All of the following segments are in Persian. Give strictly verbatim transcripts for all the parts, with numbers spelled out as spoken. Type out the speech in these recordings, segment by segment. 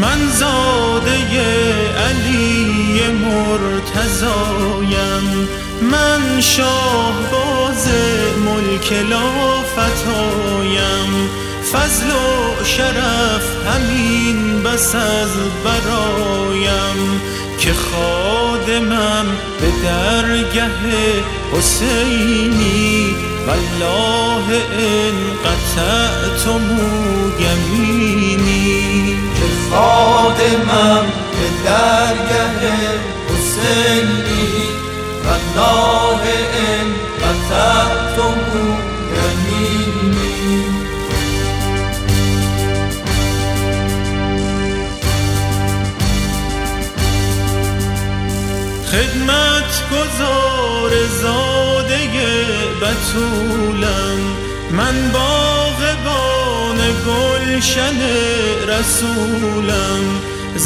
من زاده علی مرتضایم، من شاهباز ملک لافتایم، فضل و شرف همین بس از برایم، که خادمم به درگه حسینی، والله ان قطعتم یمینی. که خادمم به درگه حسینی، والله ان قطعتم یمینی. خدمت گزار زاده بتولم، من باغبان گلشن رسولم،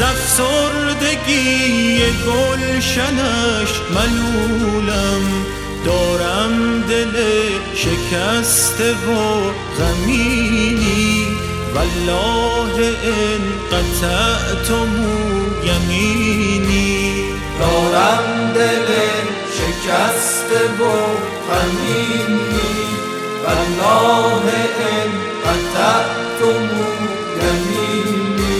زفسردگی گلشنش ملولم، دارم دل شکسته و غمینی، والله ان قطعتم یمینی. دارم دل شکسته و غمینی، والله ان قطعتم یمینی.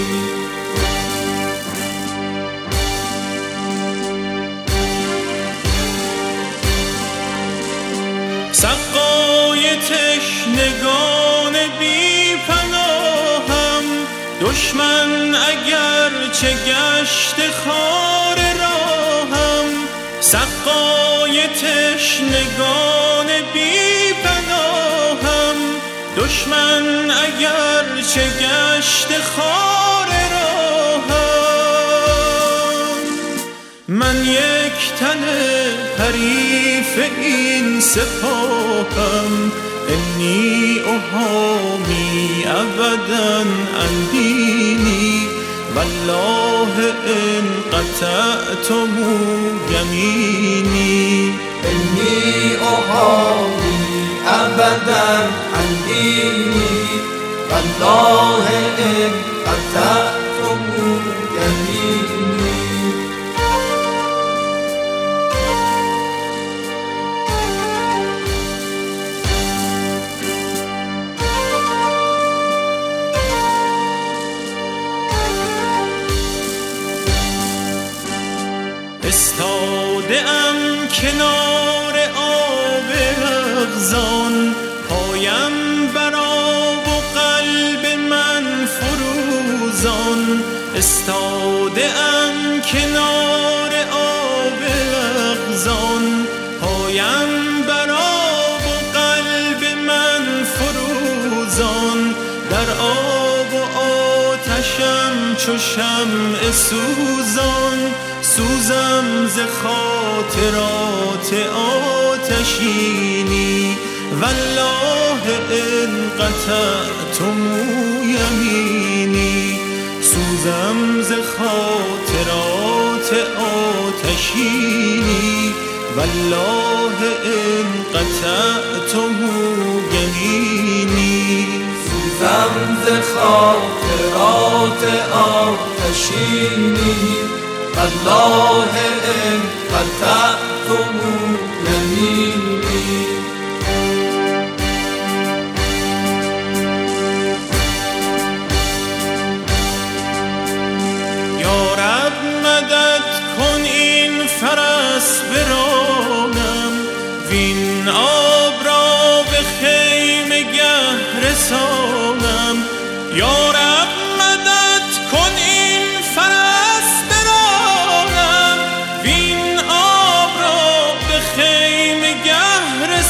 سقای تشنگان بی پناهم، دشمن اگر چه گشت خار راهم، سقای تشنگان بی پناهم، دشمن اگر چه گشت خار راهم. من یک تن حریف این سپاهم، انی احامی ابدا عن دینی، والله ان قطعتم یمینی. انی احامی ابدا عن دینی، والله ان قطعتم یمینی. استاده ام کنار آب اغزان، پایم بر آب و قلب من فروزان، استاده ام کنار آب اغزان، پایم بر آب و قلب من فروزان، در آب و آتشم چو شمع سوزان، سوزم ز خاطرات آتشینی، والله ان قطعتم یمینی. سوزم ز خاطرات آتشینی، والله ان قطعتم یمینی. سوزم ز خاطرات آتشینی، والله ان قطعتم یمینی. یا رب مدد کن این فرس برانم، وین آب را به خیمه گه رسانم. یا رب مدد کن این فرس برانم، وین آب را به خیمه گه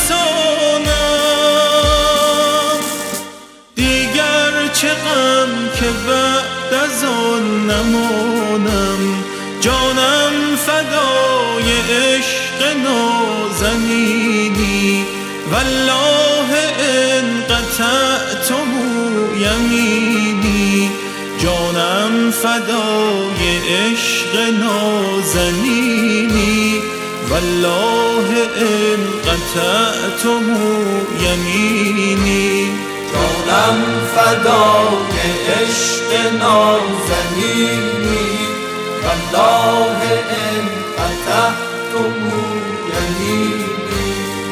رسانم. دیگر چه غم که بعد از آن نمانم، جانم فدای عشق نازنینی، والله ان قطعتم یمینی. جانم فدای عشق نازنینی، والله ان قطعتم یمینی. جانم فدای عشق نازنینی والله ان قطعتم یمینی.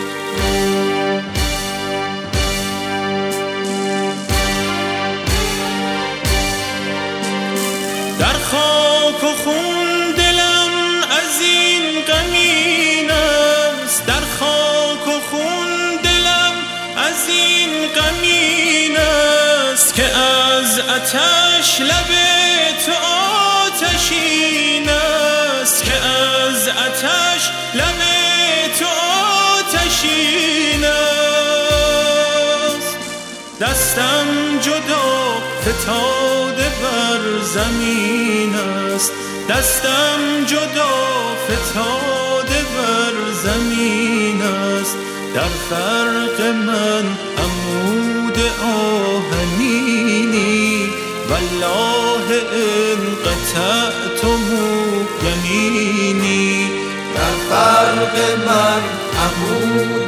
در خاک و خون دلم از این غمین است، در خاک و خون دلم از این غمین است که از آتش لب تو آتشین است، که از آتش لب تو آتشین است. دستم جدا فتاده بر زمین است، دستم جدا فتاده بر زمین است. در فرق من عمود آهنینی والله ان قطعتم یمینی. در فرق من عمود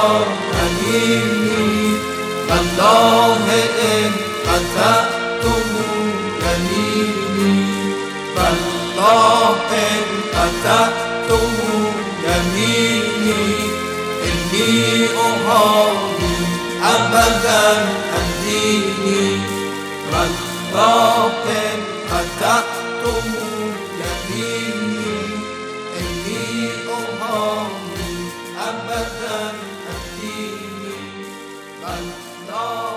آهنینی والله ان قطعتم یمینی. والله ان قطعتم یمینی انی احامی ابدا عن دینی. والله ان قطعتم یمینی انی احامی ابدا عن دینی. والله